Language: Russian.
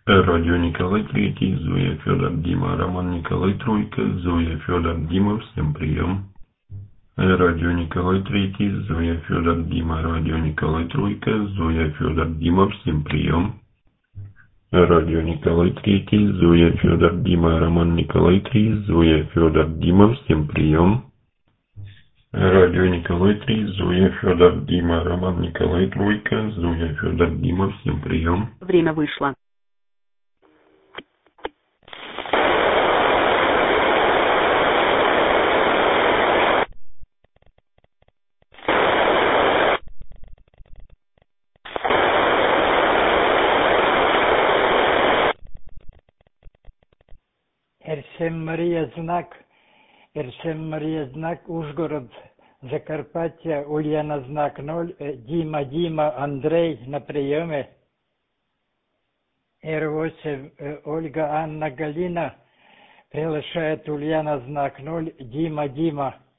Радио Николай Третий, Зоя, Федор, Дима, Роман, Николай Тройка, Зоя, Федор, Дима, всем прием. Радио Николай Третий, Зоя, Федор, Дима, Радио Николай Тройка, Зоя, Федор, Дима, всем прием. Радио Николай Третий, Зоя, Федор, Дима, Роман, Николай Три, Зоя, Федор, Дима, всем прием. Радио Николай Три, Зоя, Федор, Дима, Роман, Николай Тройка, Зоя, Федор, Дима, всем прием. Время вышло. Ерсем Марія знак, Ужгород, Закарпаття, Ульяна знак 0, Дима, Андрей на приеме. Р8, Ольга, Анна, Галина, приглашает Ульяна знак 0, Дима.